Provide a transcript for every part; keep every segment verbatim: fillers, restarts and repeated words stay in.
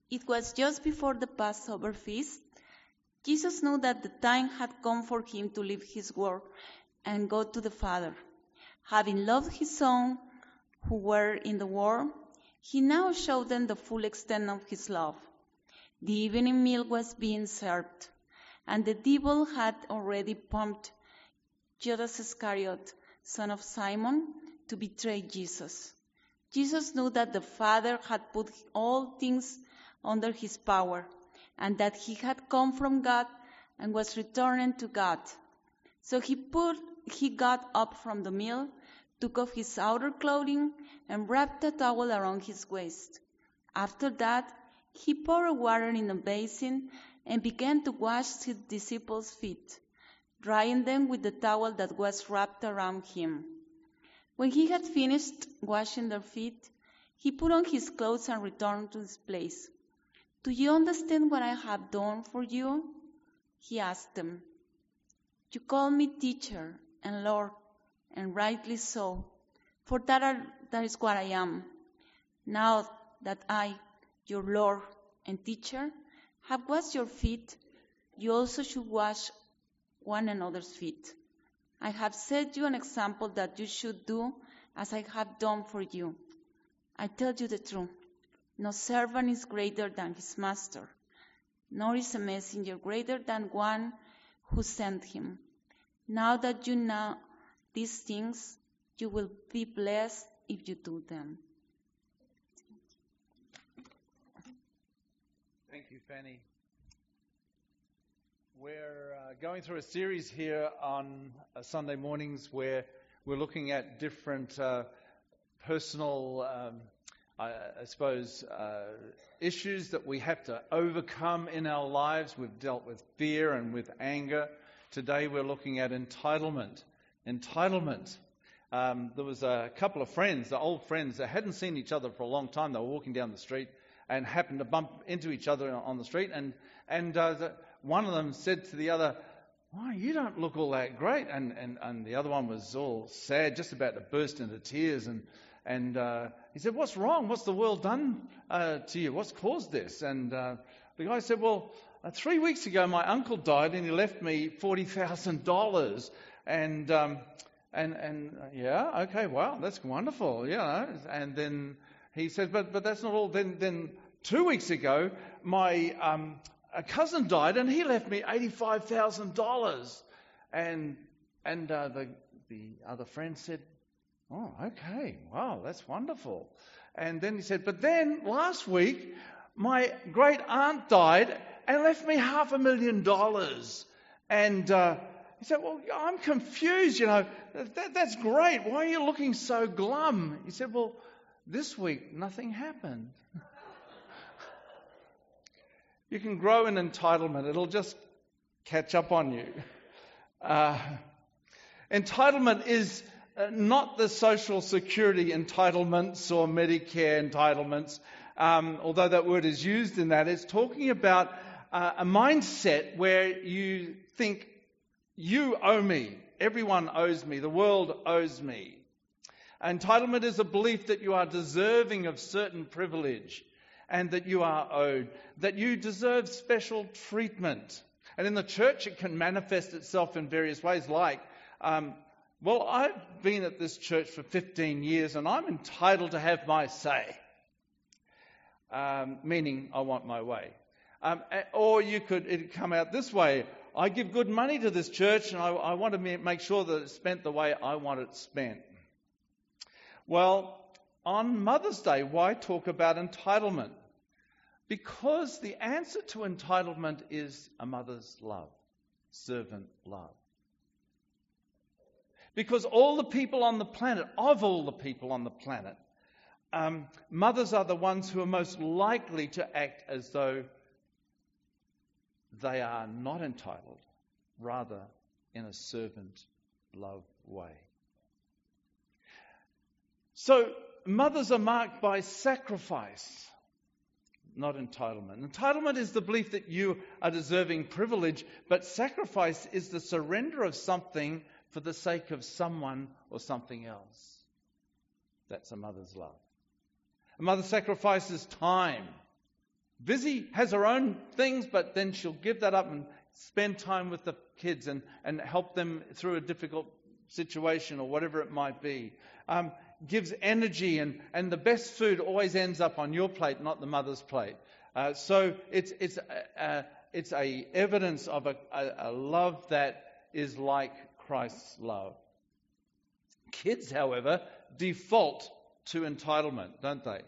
It was just before the Passover feast. Jesus knew that the time had come for him to leave his work and go to the Father. Having loved his own who were in the world, he now showed them the full extent of his love. The evening meal was being served, and the devil had already pumped Judas Iscariot, son of Simon, to betray Jesus. Jesus knew that the Father had put all things under his power, and that he had come from God and was returning to God. So he put, he got up from the meal, took off his outer clothing, and wrapped a towel around his waist. After that, he poured water in a basin and began to wash his disciples' feet, drying them with the towel that was wrapped around him. When he had finished washing their feet, he put on his clothes and returned to his place. "Do you understand what I have done for you?" he asked them. "You call me teacher and Lord, and rightly so, for that, are, that is what I am. Now that I, your Lord and teacher, have washed your feet, you also should wash one another's feet. I have set you an example that you should do as I have done for you. I tell you the truth. No servant is greater than his master, nor is a messenger greater than one who sent him. Now that you know these things, you will be blessed if you do them." Thank you, Fanny. We're uh, going through a series here on uh, Sunday mornings where we're looking at different uh, personal um, I, I suppose, uh, issues that we have to overcome in our lives. We've dealt with fear and with anger. Today we're looking at entitlement. Entitlement. Um, there was a couple of friends, the old friends, that hadn't seen each other for a long time. They were walking down the street and happened to bump into each other on the street. And, and uh, the, one of them said to the other, "Why, you don't look all that great." And, and, and the other one was all sad, just about to burst into tears. And And uh, he said, "What's wrong? What's the world done uh, to you? What's caused this?" And uh, the guy said, "Well, uh, three weeks ago my uncle died and he left me forty thousand dollars. And, um, and, and uh, yeah, okay, wow, that's wonderful, you know." And then he said, but but that's not all. Then, then two weeks ago my um, a cousin died and he left me eighty-five thousand dollars. And, and uh, the, the other friend said, "Oh, okay. Wow, that's wonderful." And then he said, "But then last week, my great aunt died and left me half a million dollars." And uh, he said, "Well, I'm confused, you know. That, that's great. Why are you looking so glum?" He said, "Well, this week nothing happened." You can grow in entitlement. It'll just catch up on you. Uh, entitlement is Uh, not the social security entitlements or Medicare entitlements, um, although that word is used in that. It's talking about uh, a mindset where you think, you owe me, everyone owes me, the world owes me. Entitlement is a belief that you are deserving of certain privilege and that you are owed, that you deserve special treatment. And in the church it can manifest itself in various ways, like um, well, I've been at this church for fifteen years and I'm entitled to have my say. Um, meaning I want my way. Um, or you could it'd come out this way. I give good money to this church and I, I want to make sure that it's spent the way I want it spent. Well, on Mother's Day, why talk about entitlement? Because the answer to entitlement is a mother's love, servant love. Because all the people on the planet, of all the people on the planet, um, mothers are the ones who are most likely to act as though they are not entitled, rather in a servant love way. So mothers are marked by sacrifice, not entitlement. Entitlement is the belief that you are deserving privilege, but sacrifice is the surrender of something for the sake of someone or something else. That's a mother's love. A mother sacrifices time busy, has her own things, but then she'll give that up and spend time with the kids and, and help them through a difficult situation or whatever it might be. Um, gives energy, and, and the best food always ends up on your plate, not the mother's plate. Uh, so it's it's a, a, it's a evidence of a, a, a love that is like Christ's love. Kids, however, default to entitlement, don't they?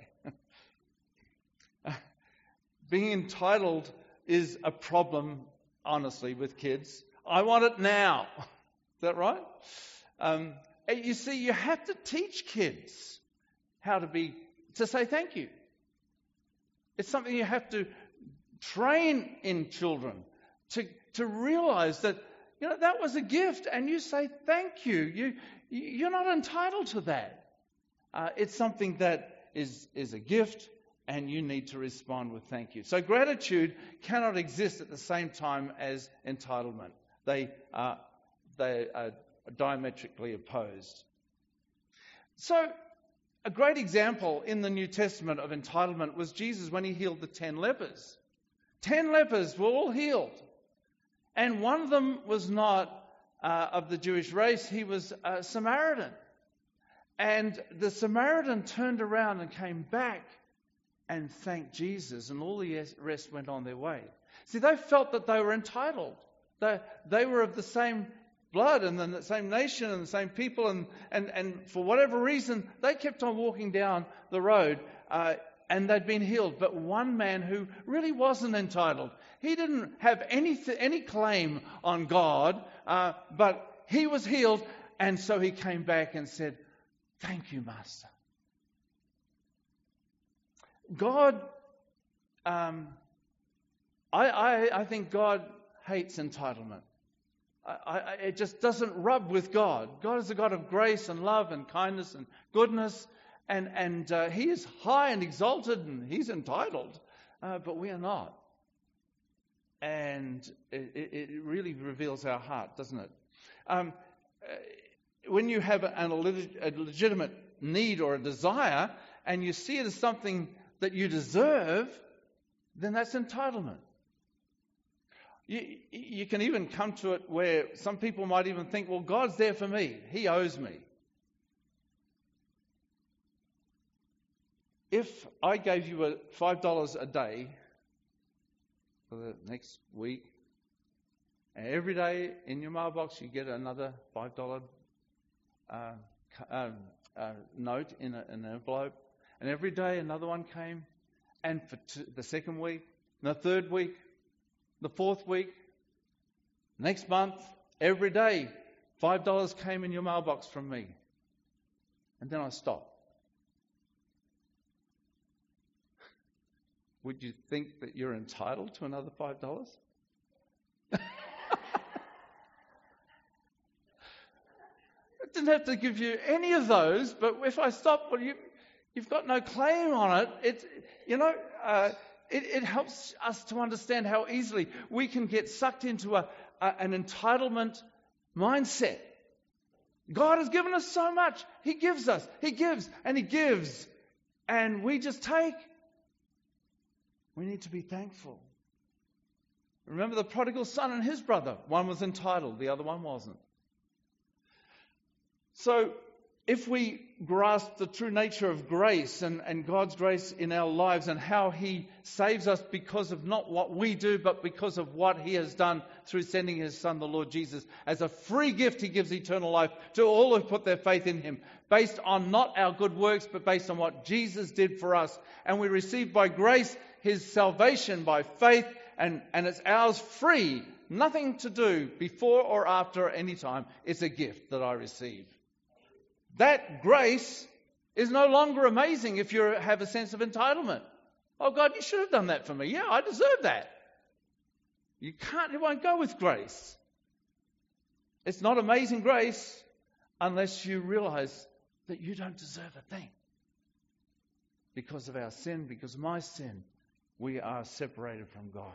Being entitled is a problem, honestly, with kids. I want it now. Is that right? Um, you see, you have to teach kids how to be, to say thank you. It's something you have to train in children to to realize that, you know, that was a gift, and you say thank you. You you're not entitled to that. Uh, it's something that is is a gift, and you need to respond with thank you. So gratitude cannot exist at the same time as entitlement. They are they are diametrically opposed. So a great example in the New Testament of entitlement was Jesus when he healed the ten lepers. Ten lepers were all healed. And one of them was not uh, of the Jewish race. He was a Samaritan. And the Samaritan turned around and came back and thanked Jesus, and all the rest went on their way. See, they felt that they were entitled. They, they were of the same blood and the same nation and the same people, and, and, and for whatever reason, they kept on walking down the road uh, and they'd been healed. But one man who really wasn't entitled, he didn't have any, any claim on God, uh, but he was healed, and so he came back and said, "Thank you, Master." God, um, I, I, I think God hates entitlement. I, I, it just doesn't rub with God. God is a God of grace and love and kindness and goodness, and, and uh, He is high and exalted, and He's entitled, uh, but we are not. And it, it really reveals our heart, doesn't it? Um, when you have an, a legitimate need or a desire, and you see it as something that you deserve, then that's entitlement. You, you can even come to it where some people might even think, well, God's there for me. He owes me. If I gave you a five dollars a day for the next week, and every day in your mailbox you get another five dollars uh, uh, uh, note in, a, in an envelope, and every day another one came, and for t- the second week, the third week, the fourth week, next month, every day, five dollars came in your mailbox from me. And then I stopped. Would you think that you're entitled to another five dollars? I didn't have to give you any of those, but if I stop, well, you, you've got no claim on it. It, you know, uh, It, it helps us to understand how easily we can get sucked into a, a, an entitlement mindset. God has given us so much. He gives us. He gives and He gives. And we just take. We need to be thankful. Remember the prodigal son and his brother. One was entitled, the other one wasn't. So, if we grasp the true nature of grace and, and God's grace in our lives and how He saves us because of not what we do, but because of what He has done through sending His Son, the Lord Jesus, as a free gift He gives eternal life to all who put their faith in Him, based on not our good works, but based on what Jesus did for us. And we receive by grace His salvation by faith, and, and it's ours free, nothing to do before or after any time. It's a gift that I receive. That grace is no longer amazing if you have a sense of entitlement. Oh, God, you should have done that for me. Yeah, I deserve that. You can't, it won't go with grace. It's not amazing grace unless you realize that you don't deserve a thing. Because of our sin, because of my sin, we are separated from God.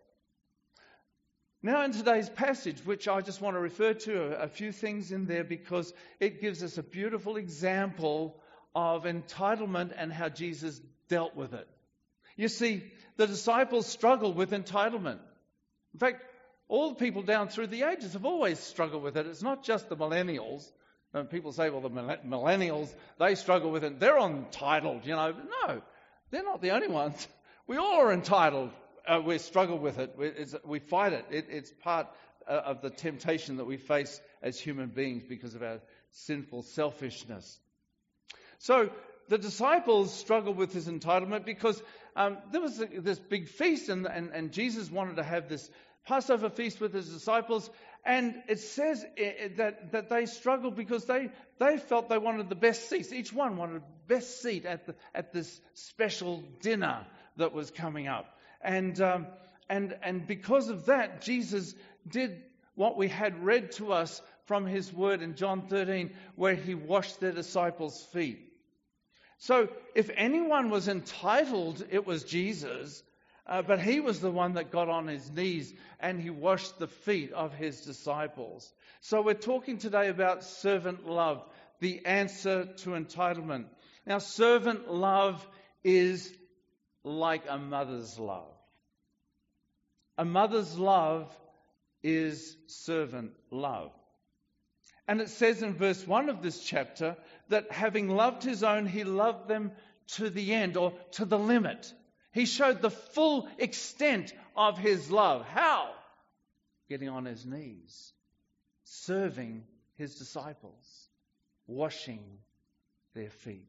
Now in today's passage, which I just want to refer to a few things in there because it gives us a beautiful example of entitlement and how Jesus dealt with it. You see, the disciples struggled with entitlement. In fact, all the people down through the ages have always struggled with it. It's not just the millennials. And people say, well, the millennials, they struggle with it. They're entitled, you know. No, they're not the only ones. We all are entitled. Uh, we struggle with it. We, it's, we fight it. it. It's part uh, of the temptation that we face as human beings because of our sinful selfishness. So the disciples struggled with this entitlement because um, there was a, this big feast, and, and, and Jesus wanted to have this Passover feast with his disciples. And it says that, that they struggled because they, they felt they wanted the best seats. Each one wanted the best seat at the, at this special dinner that was coming up. And, um, and, and because of that, Jesus did what we had read to us from his word in John thirteen, where he washed their disciples' feet. So if anyone was entitled, it was Jesus. Uh, but he was the one that got on his knees and he washed the feet of his disciples. So we're talking today about servant love, the answer to entitlement. Now, servant love is like a mother's love. A mother's love is servant love. And it says in verse one of this chapter that having loved his own, he loved them to the end, or to the limit. He showed the full extent of his love. How? Getting on his knees, serving his disciples, washing their feet.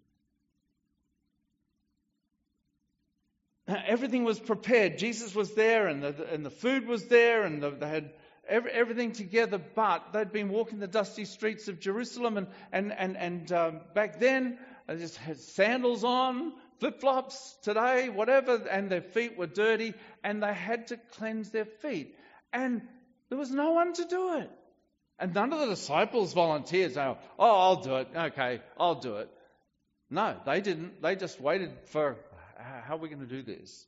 Everything was prepared. Jesus was there, and the, and the food was there, and the, they had every, everything together, but they'd been walking the dusty streets of Jerusalem, and, and, and, and um, back then, they just had sandals on, flip-flops today, whatever, and their feet were dirty, and they had to cleanse their feet. And there was no one to do it. And none of the disciples volunteered, saying, oh, I'll do it. Okay, I'll do it. No, they didn't. They just waited for, how are we going to do this?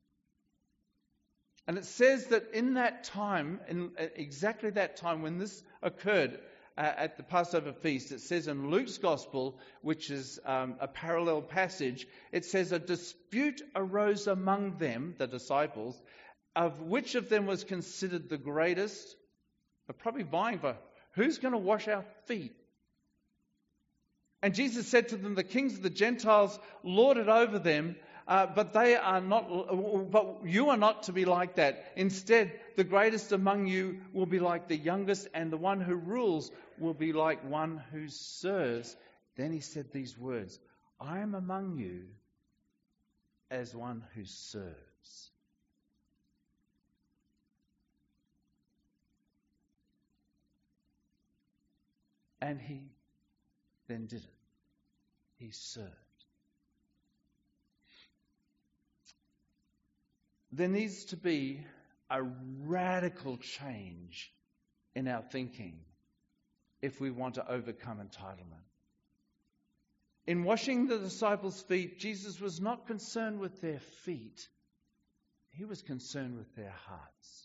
And it says that in that time, in exactly that time when this occurred, Uh, at the Passover feast, it says in Luke's Gospel, which is um, a parallel passage, it says a dispute arose among them, the disciples, of which of them was considered the greatest. They're probably vying for who's going to wash our feet. And Jesus said to them, the kings of the Gentiles lord it over them, uh, but they are not. But you are not to be like that. Instead, the greatest among you will be like the youngest, and the one who rules will be like one who serves. Then he said these words, I am among you as one who serves. And he then did it. He served. There needs to be a radical change in our thinking if we want to overcome entitlement. In washing the disciples' feet, Jesus was not concerned with their feet. He was concerned with their hearts.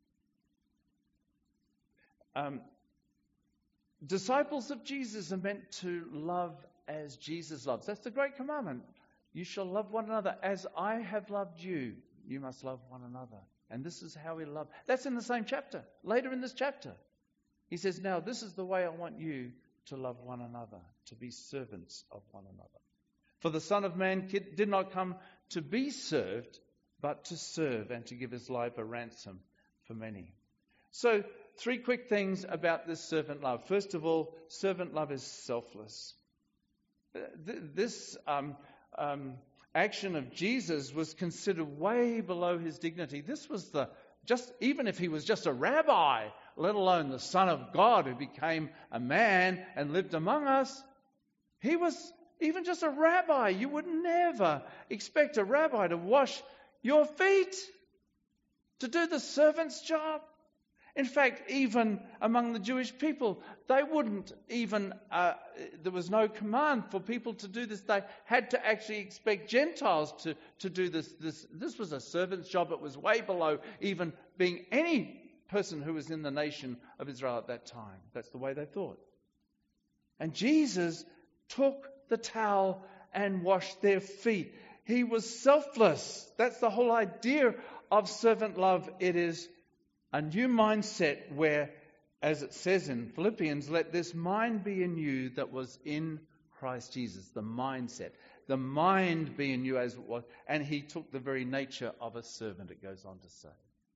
Um, disciples of Jesus are meant to love as Jesus loves. That's the great commandment. You shall love one another as I have loved you. You must love one another. And this is how we love. That's in the same chapter. Later in this chapter, he says, now this is the way I want you to love one another, to be servants of one another. For the Son of Man did not come to be served, but to serve and to give his life a ransom for many. So, three quick things about this servant love. First of all, servant love is selfless. This um, um, action of Jesus was considered way below his dignity. This was the, just even if he was just a rabbi, let alone the Son of God who became a man and lived among us, he was even just a rabbi. You would never expect a rabbi to wash your feet, to do the servant's job. In fact, even among the Jewish people, they wouldn't even, uh, there was no command for people to do this. They had to actually expect Gentiles to, to do this. This. This was a servant's job. It was way below even being any person who was in the nation of Israel at that time. That's the way they thought. And Jesus took the towel and washed their feet. He was selfless. That's the whole idea of servant love. It is a new mindset where, as it says in Philippians, let this mind be in you that was in Christ Jesus. The mindset. The mind be in you as it was. And he took the very nature of a servant, it goes on to say.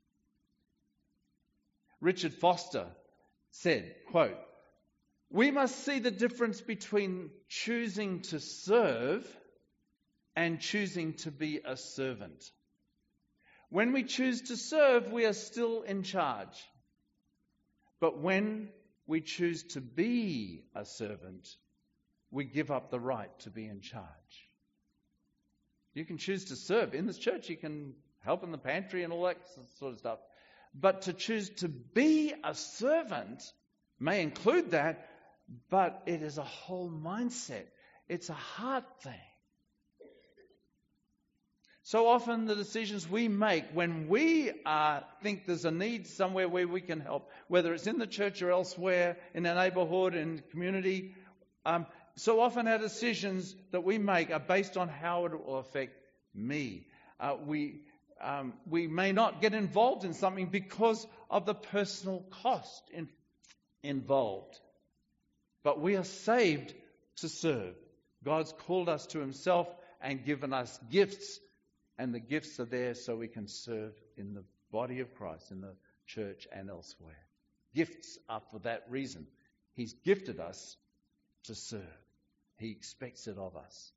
Richard Foster said, quote, "We must see the difference between choosing to serve and choosing to be a servant. When we choose to serve, we are still in charge. But when we choose to be a servant, we give up the right to be in charge." You can choose to serve. In this church, you can help in the pantry and all that sort of stuff. But to choose to be a servant may include that, but it is a whole mindset. It's a heart thing. So often the decisions we make when we uh, think there's a need somewhere where we can help, whether it's in the church or elsewhere, in our neighbourhood, in the community, um, so often our decisions that we make are based on how it will affect me. Uh, we um, we may not get involved in something because of the personal cost in, involved. But we are saved to serve. God's called us to himself and given us gifts. And the gifts are there so we can serve in the body of Christ, in the church and elsewhere. Gifts are for that reason. He's gifted us to serve. He expects it of us.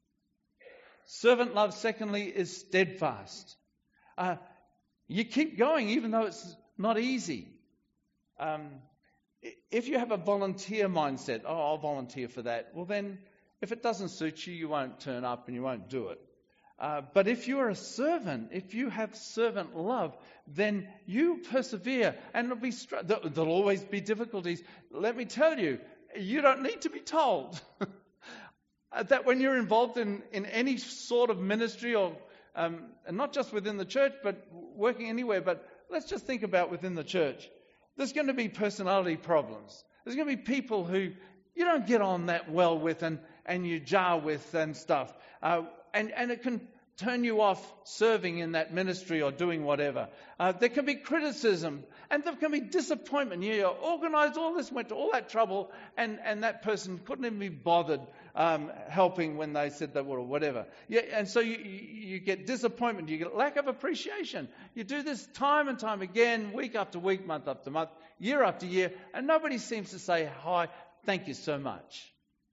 Servant love, secondly, is steadfast. Uh, you keep going even though it's not easy. Um, if you have a volunteer mindset, oh, I'll volunteer for that, well then, if it doesn't suit you, you won't turn up and you won't do it. Uh, but if you're a servant, if you have servant love, then you persevere, and it'll be str- there'll always be difficulties. Let me tell you, you don't need to be told that when you're involved in, in any sort of ministry, or um, and not just within the church, but working anywhere. But let's just think about within the church. There's going to be personality problems. There's going to be people who you don't get on that well with, and and you jar with and stuff. Uh, And, and it can turn you off serving in that ministry or doing whatever. Uh, there can be criticism, and there can be disappointment. You organised all this, went to all that trouble, and, and that person couldn't even be bothered um, helping when they said they were, or whatever. Yeah, and so you, you get disappointment, you get lack of appreciation. You do this time and time again, week after week, month after month, year after year, and nobody seems to say, "Hi, thank you so much."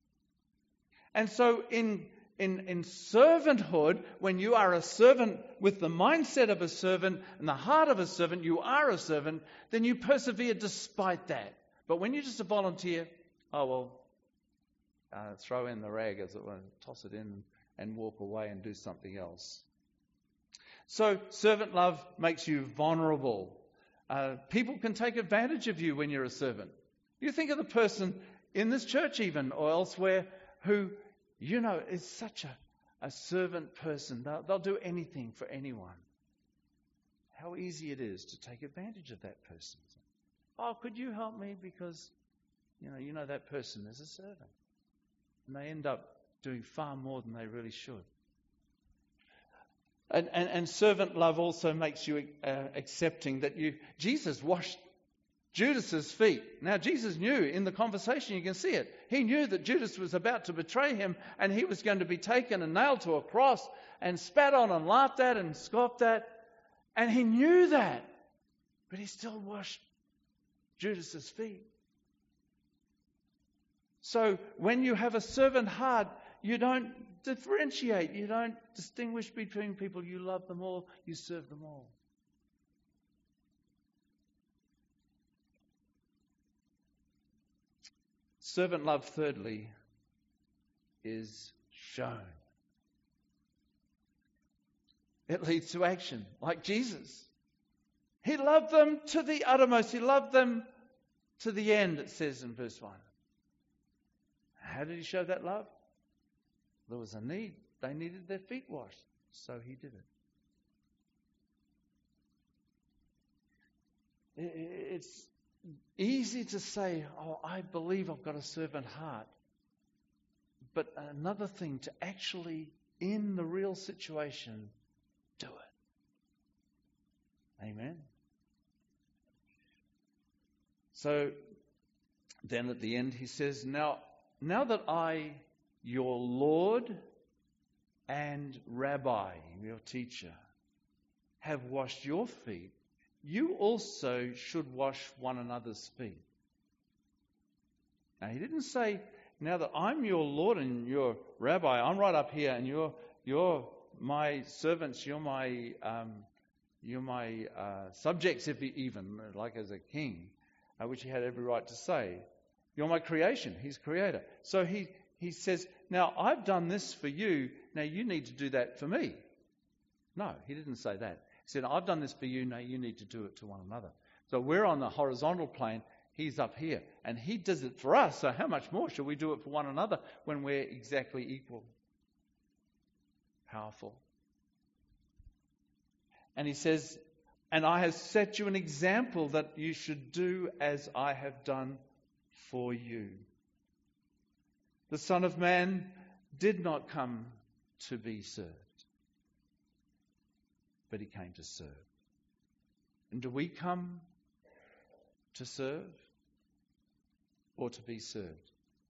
And so in In, in servanthood, when you are a servant with the mindset of a servant and the heart of a servant, you are a servant, then you persevere despite that. But when you're just a volunteer, oh, well, uh, throw in the rag, as it were, toss it in and walk away and do something else. So servant love makes you vulnerable. Uh, people can take advantage of you when you're a servant. You think of the person in this church even or elsewhere who, you know, is such a, a servant person. They'll, they'll do anything for anyone. How easy it is to take advantage of that person. Oh, could you help me? Because, you know, you know that person is a servant. And they end up doing far more than they really should. And, and, and servant love also makes you uh, accepting that you, Jesus washed Judas's feet. Now, Jesus knew in the conversation, you can see it. He knew that Judas was about to betray him, and he was going to be taken and nailed to a cross and spat on and laughed at and scoffed at. And he knew that. But he still washed Judas's feet. So when you have a servant heart, you don't differentiate. You don't distinguish between people. You love them all. You serve them all. Servant love, thirdly, is shown. It leads to action, like Jesus. He loved them to the uttermost. He loved them to the end, it says in verse one. How did he show that love? There was a need. They needed their feet washed, so he did it. It's easy to say, oh, I believe I've got a servant heart. But another thing, to actually in the real situation, do it. Amen. So then at the end he says, now, now that I, your Lord and Rabbi, your teacher, have washed your feet, you also should wash one another's feet. Now he didn't say, now that I'm your Lord and your Rabbi, I'm right up here and you're you're my servants, you're my um, you're my uh, subjects, if even like as a king, uh, which he had every right to say. You're my creation. He's creator. So he he says, now I've done this for you. Now you need to do that for me. No, he didn't say that. He said, I've done this for you. Now you need to do it to one another. So we're on the horizontal plane. He's up here. And he does it for us. So how much more should we do it for one another when we're exactly equal? Powerful. And he says, and I have set you an example that you should do as I have done for you. The Son of Man did not come to be served, but he came to serve. And do we come to serve or to be served?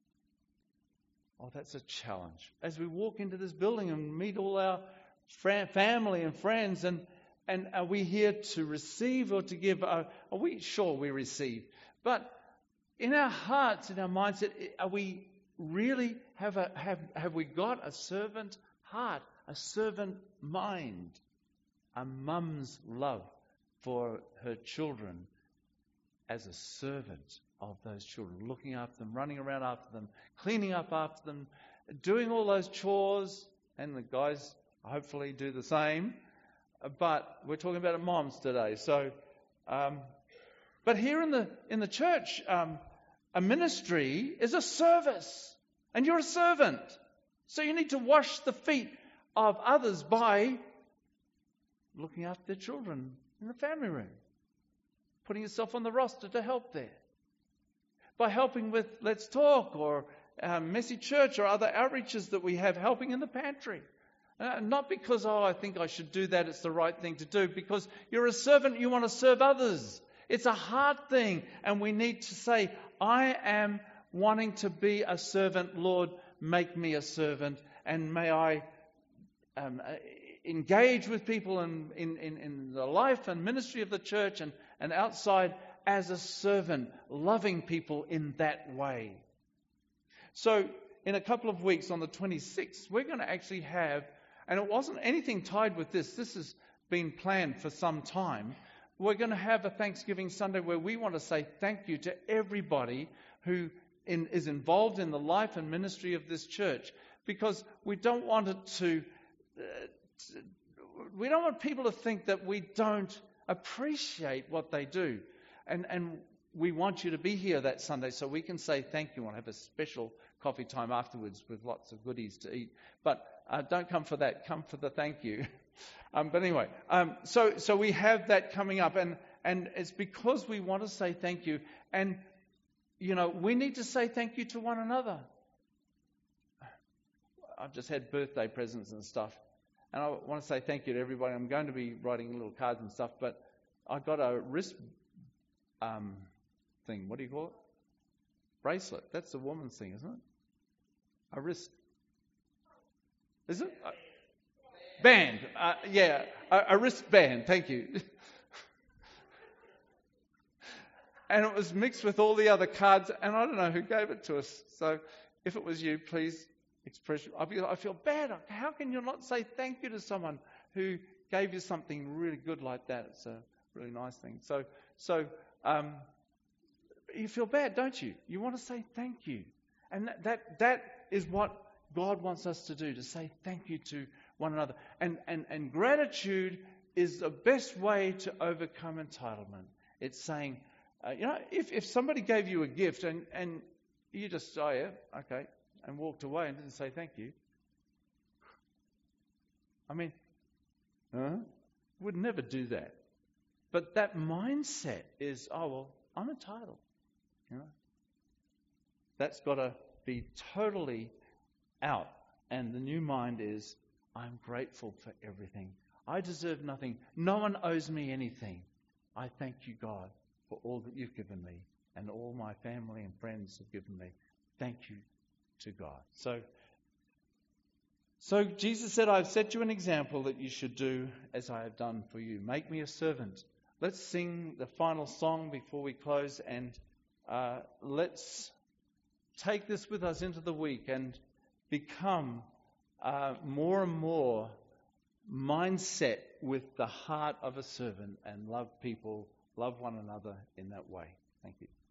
Oh, that's a challenge. As we walk into this building and meet all our fr- family and friends, and, and are we here to receive or to give? Are, are we sure we receive? But in our hearts, in our mindset, are we really have a have have we got a servant heart, a servant mind, a mum's love for her children as a servant of those children, looking after them, running around after them, cleaning up after them, doing all those chores, and the guys hopefully do the same. But we're talking about moms today. So, um, but here in the in the church, um, a ministry is a service, and you're a servant. So you need to wash the feet of others by looking after their children in the family room, putting yourself on the roster to help there, by helping with Let's Talk or um, Messy Church or other outreaches that we have, helping in the pantry. Uh, not because, oh, I think I should do that, it's the right thing to do, because you're a servant, you want to serve others. It's a hard thing, and we need to say, I am wanting to be a servant, Lord, make me a servant, and may I um, engage with people in, in, in, in the life and ministry of the church and, and outside as a servant, loving people in that way. So in a couple of weeks, on the twenty-sixth, we're going to actually have, and it wasn't anything tied with this, this has been planned for some time, we're going to have a Thanksgiving Sunday where we want to say thank you to everybody who in, is involved in the life and ministry of this church, because we don't want it to, uh, to we don't want people to think that we don't appreciate what they do. And, and we want you to be here that Sunday so we can say thank you and have a special coffee time afterwards with lots of goodies to eat. But uh, don't come for that. Come for the thank you. um, but anyway, um, so so we have that coming up. And, and it's because we want to say thank you. And, you know, we need to say thank you to one another. I've just had birthday presents and stuff. And I want to say thank you to everybody. I'm going to be writing little cards and stuff. But I got a wrist Um, thing. What do you call it? Bracelet. That's a woman's thing, isn't it? A wrist. Is it? Uh, band. Uh, yeah, a, a wristband. Thank you. And it was mixed with all the other cards, and I don't know who gave it to us. So if it was you, please express. I feel, I feel bad. How can you not say thank you to someone who gave you something really good like that? It's a really nice thing. So, so. Um, you feel bad, don't you? You want to say thank you. And that, that that is what God wants us to do, to say thank you to one another. And, and, and gratitude is the best way to overcome entitlement. It's saying, uh, you know, if, if somebody gave you a gift and, and you just, oh yeah, okay, and walked away and didn't say thank you. I mean, huh? Would never do that. But that mindset is, oh, well, I'm entitled. You know, that's got to be totally out. And the new mind is, I'm grateful for everything. I deserve nothing. No one owes me anything. I thank you, God, for all that you've given me and all my family and friends have given me. Thank you to God. So, so Jesus said, I've set you an example that you should do as I have done for you. Make me a servant. Let's sing the final song before we close, and uh, let's take this with us into the week and become uh, more and more mindset with the heart of a servant and love people, love one another in that way. Thank you.